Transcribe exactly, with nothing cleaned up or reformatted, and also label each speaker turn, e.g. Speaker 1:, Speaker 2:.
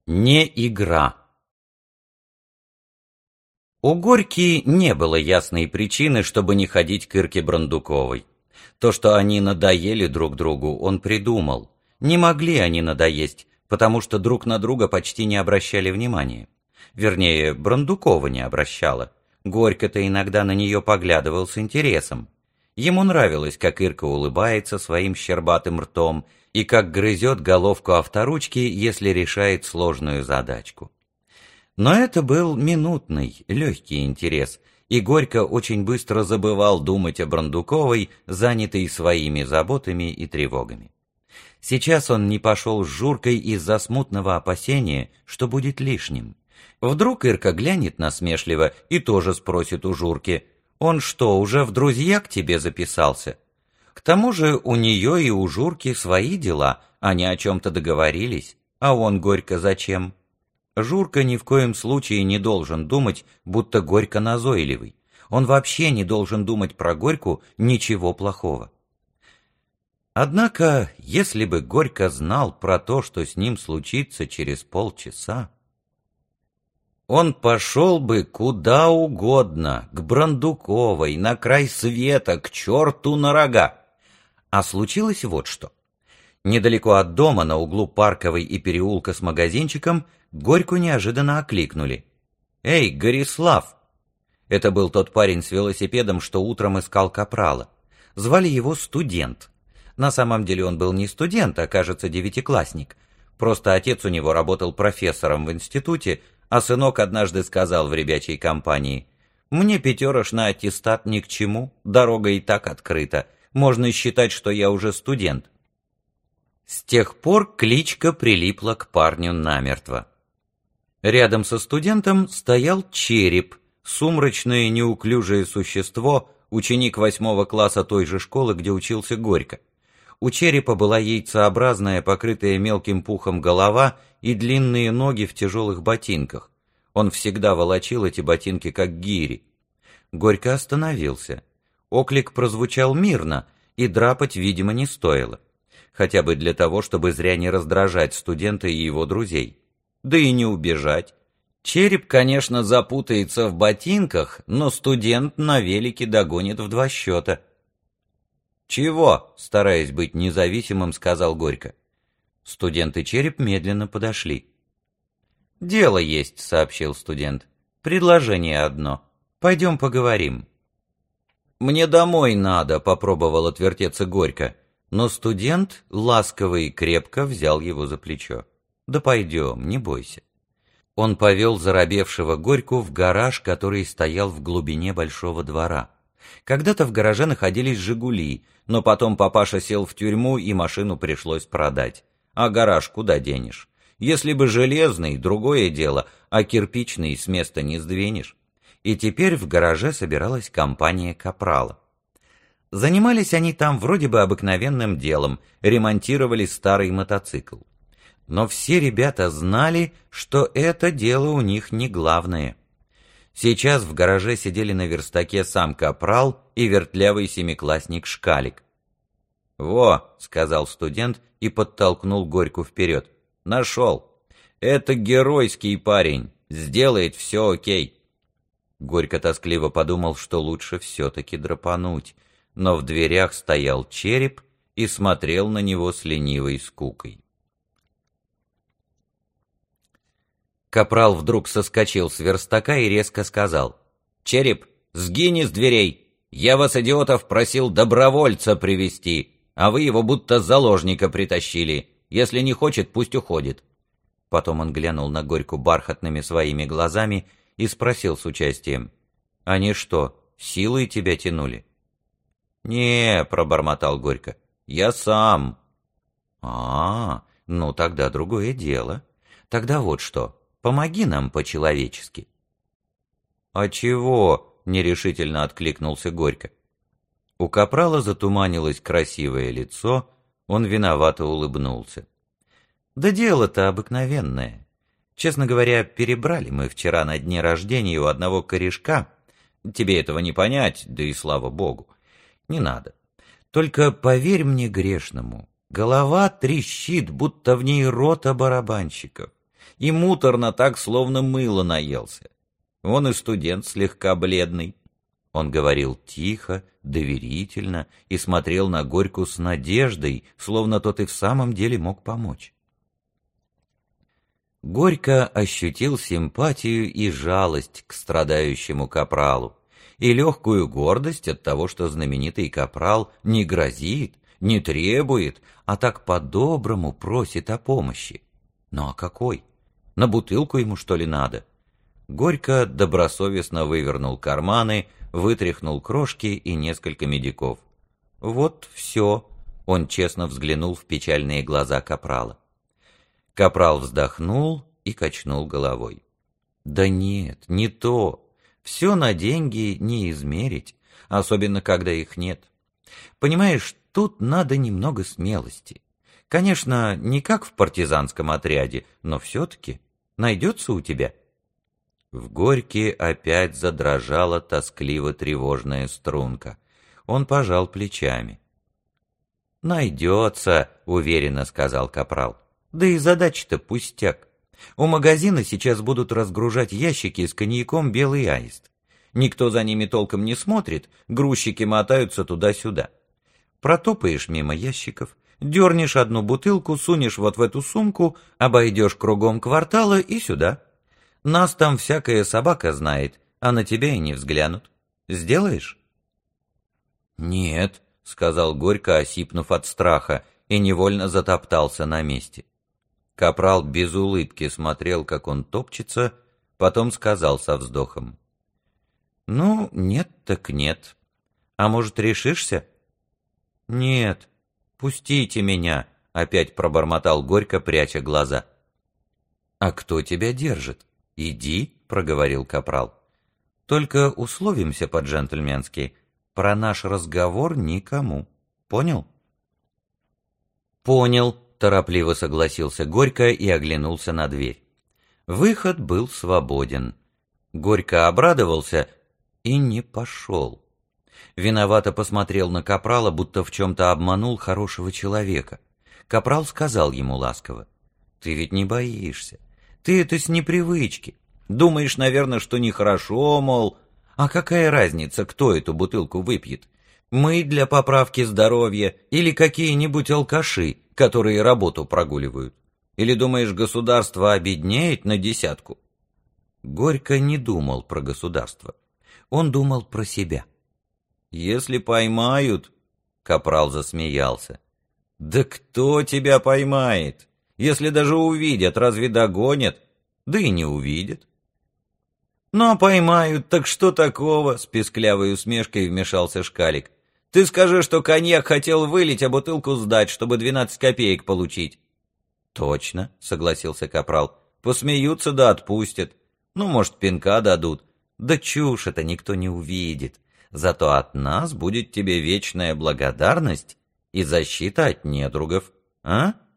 Speaker 1: Не игра. У Горьки не было ясной причины, чтобы не ходить к Ирке Брандуковой. То, что они надоели друг другу, он придумал. Не могли они надоесть, потому что друг на друга почти не обращали внимания. Вернее, Брандукова не обращала. Горько-то иногда на нее поглядывал с интересом. Ему нравилось, как Ирка улыбается своим щербатым ртом и как грызет головку авторучки, если решает сложную задачку. Но это был минутный, легкий интерес, и Горько очень быстро забывал думать о Брандуковой, занятый своими заботами и тревогами. Сейчас он не пошел с Журкой из-за смутного опасения, что будет лишним. Вдруг Ирка глянет насмешливо и тоже спросит у Журки: «Он что, уже в друзья к тебе записался?» К тому же у нее и у Журки свои дела, они о чем-то договорились, а он, Горько, зачем? Журка ни в коем случае не должен думать, будто Горько назойливый. Он вообще не должен думать про Горьку ничего плохого. Однако, если бы Горько знал про то, что с ним случится через полчаса, он пошел бы куда угодно, к Брандуковой, на край света, к черту на рога. А случилось вот что. Недалеко от дома, на углу Парковой и переулка с магазинчиком, Горьку неожиданно окликнули. «Эй, Горислав!» Это был тот парень с велосипедом, что утром искал Капрала. Звали его Студент. На самом деле он был не студент, а, кажется, девятиклассник. Просто отец у него работал профессором в институте, а сынок однажды сказал в ребячей компании: «Мне пятерыш на аттестат ни к чему, дорога и так открыта. Можно считать, что я уже студент». С тех пор кличка прилипла к парню намертво. Рядом со Студентом стоял Череп, сумрачное неуклюжее существо, ученик восьмого класса той же школы, где учился Горько. У Черепа была яйцеобразная, покрытая мелким пухом голова и длинные ноги в тяжелых ботинках. Он всегда волочил эти ботинки как гири. Горько остановился. Оклик прозвучал мирно, и драпать, видимо, не стоило. Хотя бы для того, чтобы зря не раздражать Студента и его друзей. Да и не убежать. Череп, конечно, запутается в ботинках, но Студент на велике догонит в два счета. «Чего?» — стараясь быть независимым, сказал Горько. Студент и Череп медленно подошли. «Дело есть», — сообщил Студент. «Предложение одно. Пойдем поговорим». «Мне домой надо», — попробовал отвертеться Горько, но Студент ласково и крепко взял его за плечо. «Да пойдем, не бойся». Он повел заробевшего Горьку в гараж, который стоял в глубине большого двора. Когда-то в гараже находились «Жигули», но потом папаша сел в тюрьму, и машину пришлось продать. А гараж куда денешь? Если бы железный, другое дело, а кирпичный с места не сдвинешь. И теперь в гараже собиралась компания Капрала. Занимались они там вроде бы обыкновенным делом, ремонтировали старый мотоцикл. Но все ребята знали, что это дело у них не главное. Сейчас в гараже сидели на верстаке сам Капрал и вертлявый семиклассник Шкалик. «Во», — сказал Студент и подтолкнул Горьку вперед. «Нашел. Это геройский парень. Сделает все окей». Горько тоскливо подумал, что лучше все-таки драпануть, но в дверях стоял Череп и смотрел на него с ленивой скукой. Капрал вдруг соскочил с верстака и резко сказал: «Череп, сгинь из дверей! Я вас, идиотов, просил добровольца привести, а вы его будто заложника притащили. Если не хочет, пусть уходит». Потом он глянул на Горьку бархатными своими глазами и спросил с участием: «Они что, силой тебя тянули?» «Не», — пробормотал Горько, — «я сам». «А, ну тогда другое дело. Тогда вот что. Помоги нам по-человечески». «А чего?» — нерешительно откликнулся Горько. У Капрала затуманилось красивое лицо, он виновато улыбнулся. «Да дело-то обыкновенное. Честно говоря, перебрали мы вчера на дне рождения у одного корешка. Тебе этого не понять, да и слава богу. Не надо. Только поверь мне грешному, голова трещит, будто в ней рота барабанщиков. И муторно так, словно мыло наелся. Он и студент слегка бледный. Он говорил тихо, доверительно и смотрел на Горьку с надеждой, словно тот и в самом деле мог помочь. Горько ощутил симпатию и жалость к страдающему капралу, и легкую гордость от того, что знаменитый капрал не грозит, не требует, а так по-доброму просит о помощи. Ну а какой? На бутылку ему, что ли, надо? Горько добросовестно вывернул карманы, вытряхнул крошки и несколько медиков. Вот все, он честно взглянул в печальные глаза капрала. Капрал вздохнул и качнул головой. Да нет, не то. Все на деньги не измерить, особенно когда их нет. Понимаешь, тут надо немного смелости. Конечно, не как в партизанском отряде, но все-таки найдется у тебя. В Горьке опять задрожала тоскливо-тревожная струнка. Он пожал плечами. «Найдется», — уверенно сказал капрал. «Да и задача-то пустяк. У магазина сейчас будут разгружать ящики с коньяком «Белый аист». Никто за ними толком не смотрит, грузчики мотаются туда-сюда. Протопаешь мимо ящиков, дернешь одну бутылку, сунешь вот в эту сумку, обойдешь кругом квартала и сюда. Нас там всякая собака знает, а на тебя и не взглянут. Сделаешь?» «Нет», — сказал Горько, осипнув от страха, и невольно затоптался на месте. Капрал без улыбки смотрел, как он топчется, потом сказал со вздохом. «Ну, нет так нет. А может, решишься?» «Нет, пустите меня», — опять пробормотал Горько, пряча глаза. «А кто тебя держит? Иди», — проговорил капрал. «Только условимся по-джентльменски. Про наш разговор никому. Понял?» «Понял», — торопливо согласился Горько и оглянулся на дверь. Выход был свободен. Горько обрадовался и не пошел. Виновато посмотрел на капрала, будто в чем-то обманул хорошего человека. Капрал сказал ему ласково: «Ты ведь не боишься. Ты это с непривычки. Думаешь, наверное, что нехорошо, мол. А какая разница, кто эту бутылку выпьет? Мы для поправки здоровья или какие-нибудь алкаши, которые работу прогуливают? Или думаешь, государство обеднеет на десятку?» Горько не думал про государство. Он думал про себя. «Если поймают...» — капрал засмеялся. «Да кто тебя поймает? Если даже увидят, разве догонят? Да и не увидят». «Ну, а поймают, так что такого?» — с песклявой усмешкой вмешался Шкалик. «Ты скажи, что коньяк хотел вылить, а бутылку сдать, чтобы двенадцать копеек получить». «Точно», — согласился капрал. «Посмеются да отпустят. Ну, может, пинка дадут. Да чушь это никто не увидит. Зато от нас будет тебе вечная благодарность и защита от недругов. А?»